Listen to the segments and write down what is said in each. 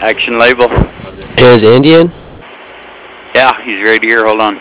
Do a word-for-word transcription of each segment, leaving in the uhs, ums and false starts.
Action label. Is Andy in? Yeah, he's right here. Hold on.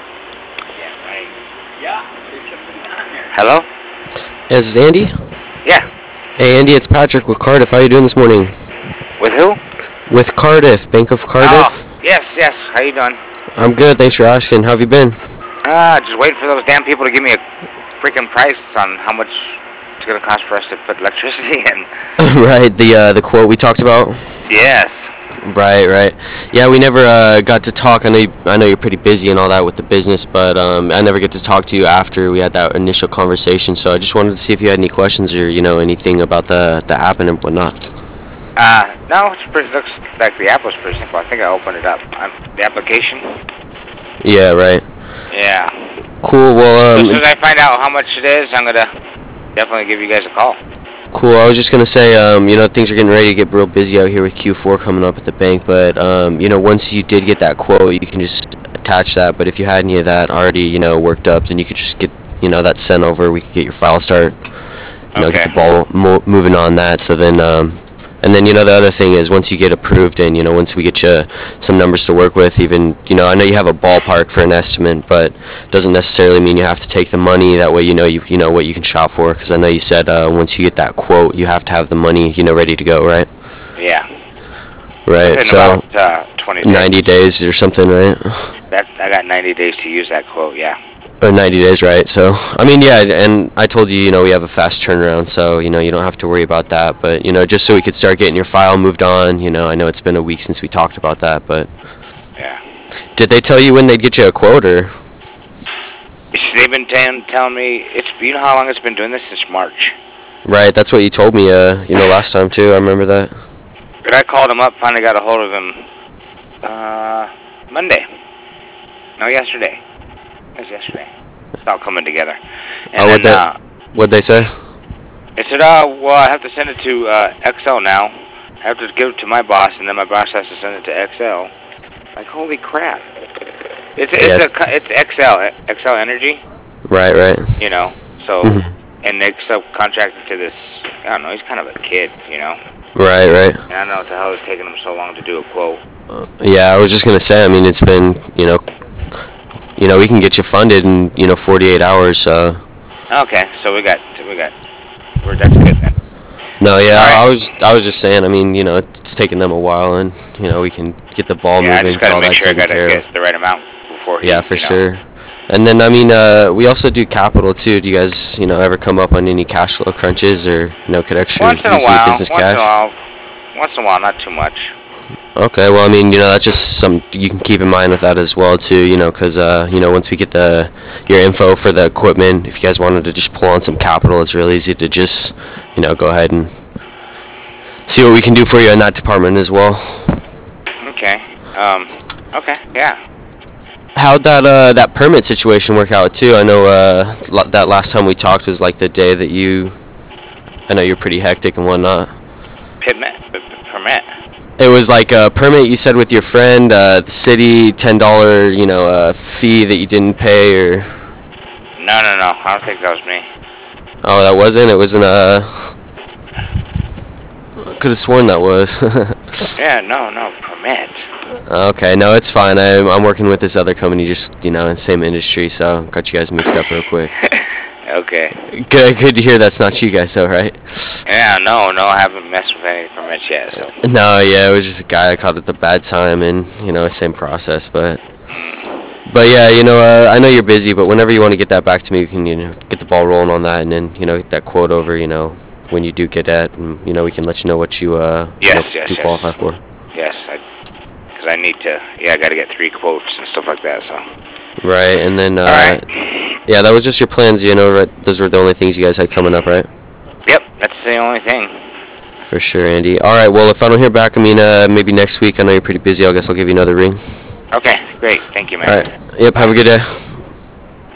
Hello? Is this Andy? Yeah. Hey Andy, it's Patrick with Cardiff. How you doing this morning? With who? With Cardiff, Bank of Cardiff. Oh, yes, yes. How you doing? I'm good, thanks for asking. How have you been? Ah, uh, just waiting for those damn people to give me a freaking price on how much it's gonna cost for us to put electricity in. Right, the uh, the quote we talked about. Yes. Right, right. Yeah, we never uh, got to talk. I know you, I know you're pretty busy and all that with the business, but um, I never get to talk to you after we had that initial conversation. So I just wanted to see if you had any questions or you know anything about the the app and whatnot. Uh, no, it pretty, looks like the app was pretty simple. I think I opened it up. Um, the application. Yeah, right. Yeah. Cool. Well, um, so as soon as I find out how much it is, I'm gonna definitely give you guys a call. Cool. I was just gonna say, um, you know, things are getting ready to get real busy out here with Q four coming up at the bank. But um, you know, once you did get that quote, you can just attach that. But if you had any of that already, you know, worked up, then you could just get, you know, that sent over. We could get your file start. You know, okay. get the ball mo- moving on that. So then, um, and then you know, the other thing is once you get approved, and you know, once we get you some numbers to work with, even you know, I know you have a ballpark for an estimate, but doesn't necessarily mean you have to take the money. That way, you know, you you know what you can shop for. Because I know you said uh, once you get that quote, you have to have the money, you know, ready to go, right? Yeah. Right. Within so about, uh, twenty days. ninety days or something, right? That I got ninety days to use that quote. Yeah. Or ninety days, right? So, I mean, yeah, and I told you, you know, we have a fast turnaround, so, you know, you don't have to worry about that. But, you know, just so we could start getting your file moved on, you know, I know it's been a week since we talked about that, but... Yeah. Did they tell you when they'd get you a quote, or...? They've been t- telling me, it's, you know how long it's been doing this? Since March. Right, that's what you told me, uh, you know, last time, too. I remember that. But I called him up, finally got a hold of him, uh, Monday. No, yesterday. It was yesterday. It's all coming together. And oh, what'd, then, they, uh, what'd they say? I said, uh, well, I have to send it to uh, X L now. I have to give it to my boss, and then my boss has to send it to X L. Like, holy crap. It's it's, yeah. a, it's X L, X L Energy. Right, right. You know, so, Mm-hmm. and they subcontracted to this, I don't know, he's kind of a kid, you know. Right, right. And I don't know what the hell it's taking him so long to do a quote. Uh, yeah, I was just going to say, I mean, it's been, you know... You know, we can get you funded in, you know, forty-eight hours, so... Okay, so we got, we got, we're, that's good then. No, yeah, right. I was I was just saying, I mean, you know, it's taking them a while, and, you know, we can get the ball yeah, moving, I just gotta all make that sure I taken gotta care get of. the right amount before he, Yeah, for you know. sure. And then, I mean, uh, we also do capital, too. Do you guys, you know, ever come up on any cash flow crunches, or, you know, could extra Once in a use any while, business once cash? in a while, once in a while, not too much. Okay, well, I mean, you know, that's just something you can keep in mind with that as well, too, you know, because, uh, you know, once we get the your info for the equipment, if you guys wanted to just pull on some capital, it's really easy to just, you know, go ahead and see what we can do for you in that department as well. Okay, um, okay, yeah. How'd that, uh, that permit situation work out, too? I know, uh, l- that last time we talked was, like, the day that you, I know you're pretty hectic and whatnot. Permit, permit. It was like a permit you said with your friend, uh, the city, ten dollars, you know, uh, fee that you didn't pay, or... No, no, no, I don't think that was me. Oh, that wasn't? It wasn't, uh... Could have sworn that was. Yeah, no, no, permit. Okay, no, it's fine. I'm, I'm working with this other company, just, you know, in the same industry, so got you guys mixed up real quick. Okay. Good, good to hear that's not you guys, though, right? Yeah, no, no, I haven't messed with any permits yet, so. No, yeah, it was just a guy I caught at the bad time, and, you know, same process, but... But, yeah, you know, uh, I know you're busy, but whenever you want to get that back to me, we can, you know, get the ball rolling on that, and then, you know, get that quote over, you know, when you do get that, and, you know, we can let you know what you, uh, Yes, you know, yes, do yes. qualify for. Yes, I, because I need to, yeah, I got to get three quotes and stuff like that, so. Right, and then, uh, All right. yeah, that was just your plans, you know, right? Those were the only things you guys had coming up, right? Yep, that's the only thing. For sure, Andy. All right, well, if I don't hear back, I mean, uh, maybe next week. I know you're pretty busy. I guess I'll give you another ring. Okay, great. Thank you, man. All right. Yep, have a good day.